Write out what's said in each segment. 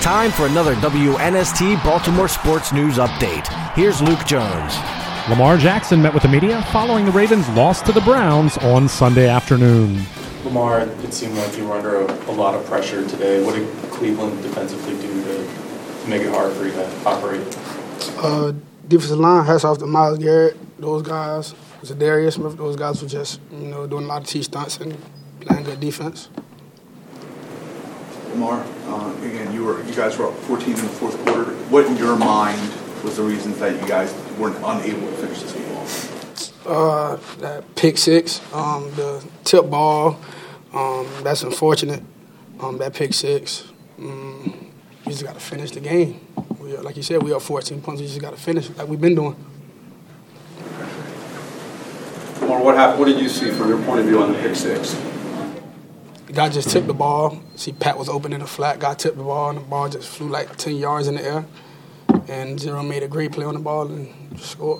time for another WNST Baltimore Sports News Update. Here's Luke Jones. Lamar Jackson met with the media following the Ravens' loss to the Browns on Sunday afternoon. Lamar, it seemed like you were under a lot of pressure today. What did Cleveland defensively do to make it hard for you to operate? Defensive line, hats off to Myles Garrett. Those guys, Zadarius Smith, those guys were just, doing a lot of T-stunts and playing good defense. Lamar, again, you guys were up 14 in the fourth quarter. What in your mind was the reasons that you guys weren't unable to finish this game off? That pick six, the tip ball, that's unfortunate. That pick six, you just got to finish the game. Like you said, we up 14 points. We just got to finish like we've been doing. Lamar, what happened? What did you see from your point of view on the pick six? The guy just tipped the ball. See, Pat was open in the flat. Guy tipped the ball, and the ball just flew like 10 yards in the air. And Zero made a great play on the ball and just scored.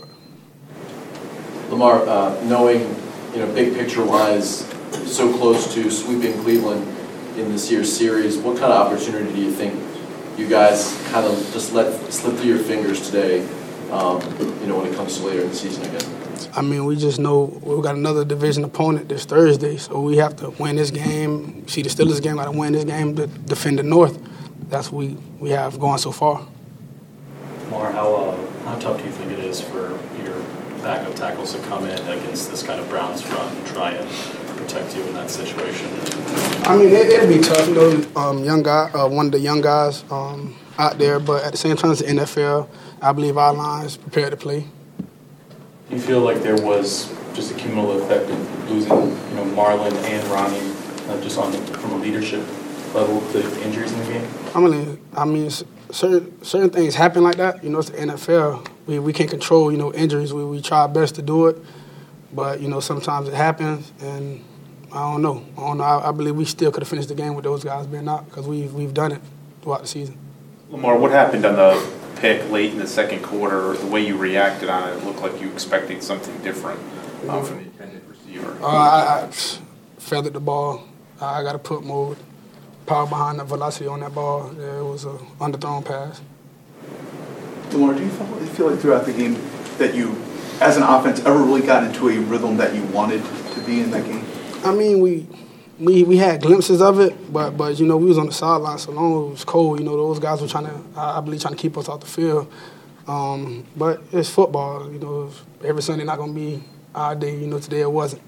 Lamar, knowing, big picture-wise, so close to sweeping Cleveland in this year's series, what kind of opportunity do you think you guys kind of just let slip through your fingers today, when it comes to later in the season again? I mean, we just know we've got another division opponent this Thursday, so we have to win this game. See the Steelers game, got to win this game to defend the North. That's what we have going so far. Lamar, how tough do you think it is for your backup tackles to come in against this kind of Browns front and try and protect you in that situation? I mean, it'll be tough, young guy, one of the young guys out there, but at the same time, it's the NFL. I believe our line is prepared to play. Do you feel like there was just a cumulative effect of losing, Marlon and Ronnie, just from a leadership level to injuries in the game? I mean, certain things happen like that. It's the NFL. We can't control, injuries. We try our best to do it, but sometimes it happens, and I don't know. I believe we still could have finished the game with those guys being out because we've done it throughout the season. Lamar, what happened on the pick late in the second quarter? The way you reacted on it looked like you expected something different from the intended receiver. I feathered the ball. I got to put more power behind the velocity on that ball. It was an underthrown pass. Lamar, do you feel like throughout the game that you, as an offense, ever really got into a rhythm that you wanted to be in that game? I mean, we had glimpses of it, but we was on the sideline so long. It was cold. Those guys were trying to keep us off the field. But it's football. Every Sunday not gonna be our day. Today it wasn't.